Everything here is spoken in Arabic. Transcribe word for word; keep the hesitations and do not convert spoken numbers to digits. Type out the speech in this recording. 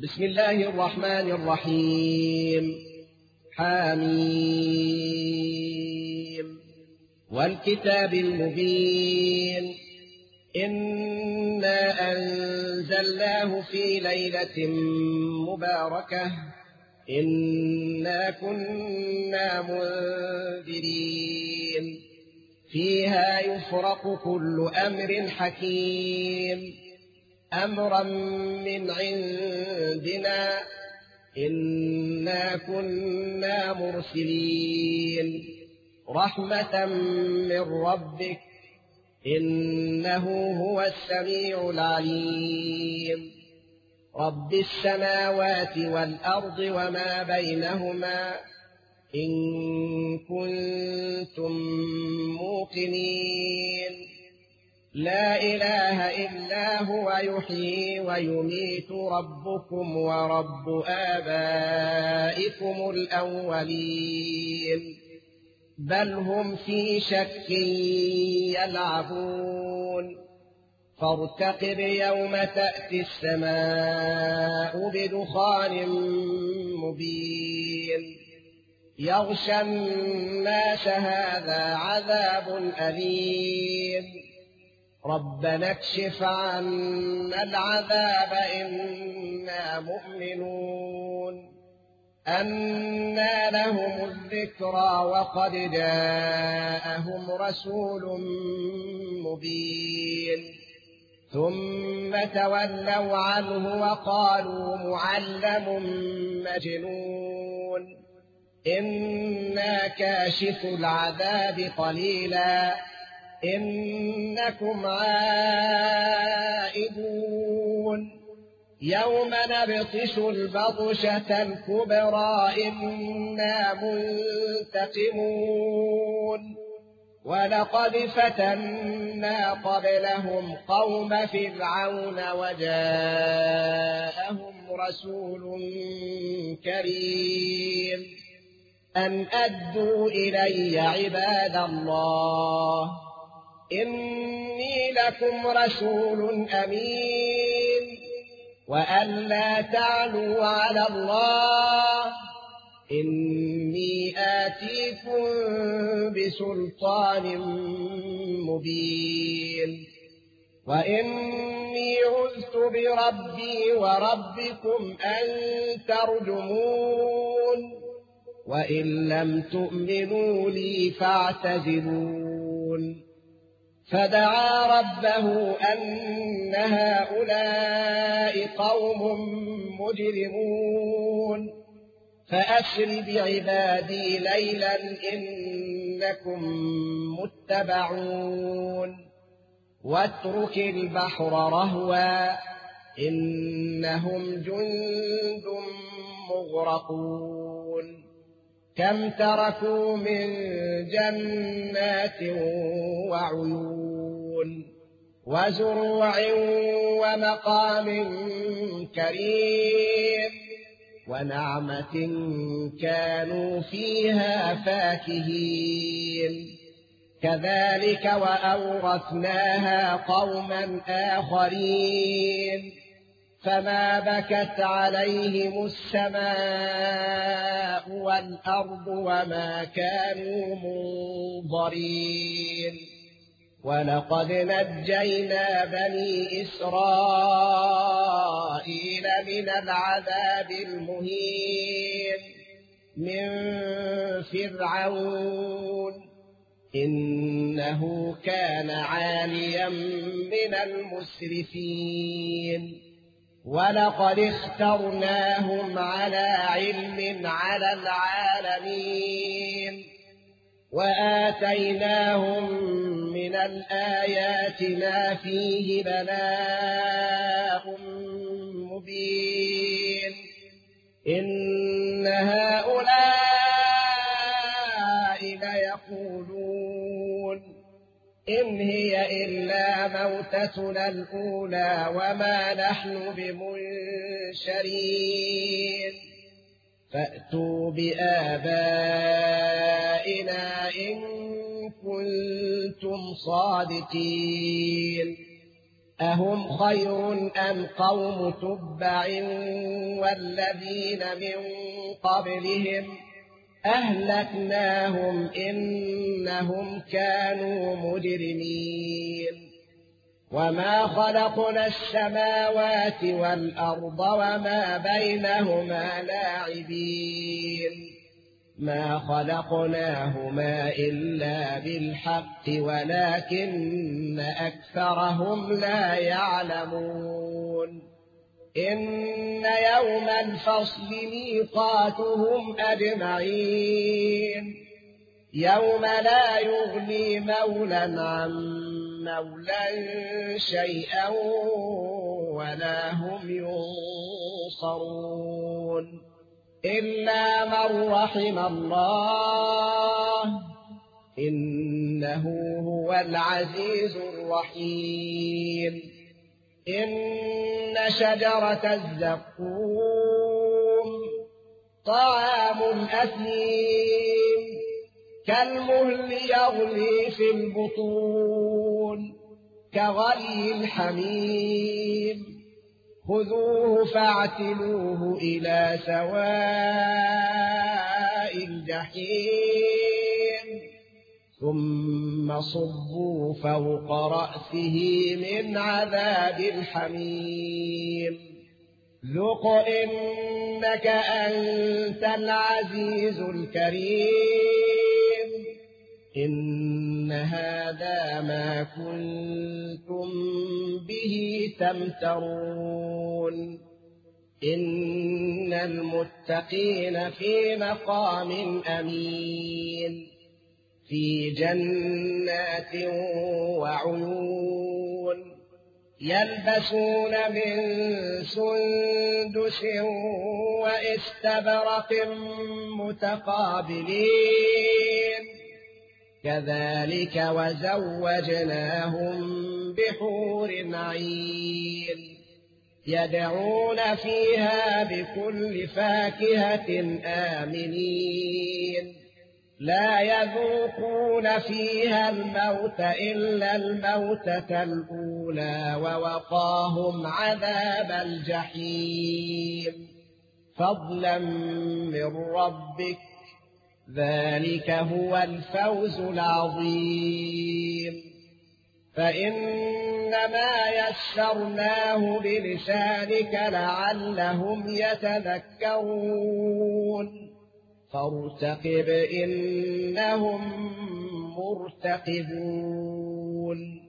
بسم الله الرحمن الرحيم. حميم والكتاب المبين. إنا أنزلناه في ليلة مباركة إنا كنا منذرين فيها يفرق كل أمر حكيم أمرا من عندنا إنا كنا مرسلين رحمة من ربك إنه هو السميع العليم. رب السماوات والأرض وما بينهما إن كنتم موقنين لا إله إلا هو يحيي ويميت ربكم ورب آبائكم الأولين بل هم في شك يلعبون فارتقب يوم تأتي السماء بدخان مبين يغشى الناس هذا عذاب أليم ربنا اكشف عنا العذاب إنا مؤمنون أنى لهم الذكرى وقد جاءهم رسول مبين ثم تولوا عنه وقالوا معلم مجنون إنا كاشف العذاب قليلا إنكم عائدون يوم نبطش البطشة الكبرى إنا منتقمون ولقد فتنا قبلهم قوم فرعون وجاءهم رسول كريم أن أدوا إلي عباد الله إني لكم رسول أمين وأن لا تعلوا على الله إني آتيكم بسلطان مبين وإني عذت بربي وربكم أن ترجمون وإن لم تؤمنوا لي فاعتزلون فدعا ربه أن هؤلاء قوم مجرمون فأسر بعبادي ليلا إنكم متبعون واترك البحر رهوا إنهم جند مغرقون كم تركوا من جنات وعيون وزروع ومقام كريم ونعمة كانوا فيها فاكهين كذلك وأورثناها قوما آخرين فما بكت عليهم السماء والأرض وما كانوا منظرين ولقد نجينا بني إسرائيل من العذاب المهين من فرعون إنه كان عاليا من المسرفين ولقد اخترناهم على علم على العالمين وآتيناهم من الآيات ما فيه بلاء مبين إن هؤلاء ليقولون إن هي إلا موتتنا الأولى وما نحن بمنشرين فأتوا بآبائنا إن كنتم صادقين أهم خير أم قوم تبع والذين من قبلهم أهلكناهم إنهم كانوا مجرمين وما خلقنا السماوات والأرض وما بينهما لاعبين ما خلقناهما إلا بالحق ولكن أكثرهم لا يعلمون إن يوم الفصل ميقاتهم أجمعين يوم لا يغني مولى عن مولى شيئا ولا هم ينصرون إلا من رحم الله إنه هو العزيز الرحيم إن شجرة الزقوم طعام الأثيم كالمهل يغلي في البطون كغلي الحميم خذوه فاعتلوه إلى سواء الجحيم ثم صبوا فوق رأسه من عذاب الحميم ذق إنك أنت العزيز الكريم إن هذا ما كنتم به تمترون إن المتقين في مقام أمين في جنات وعيون يلبسون من سندس واستبرق متقابلين كذلك وزوجناهم بحور عين يدعون فيها بكل فاكهة آمنين لا يذوقون فيها الموت إلا الموتة الأولى ووقاهم عذاب الجحيم فضلا من ربك ذلك هو الفوز العظيم فإنما يسرناه بلسانك لعلهم يتذكرون فارتقب إنهم مرتقبون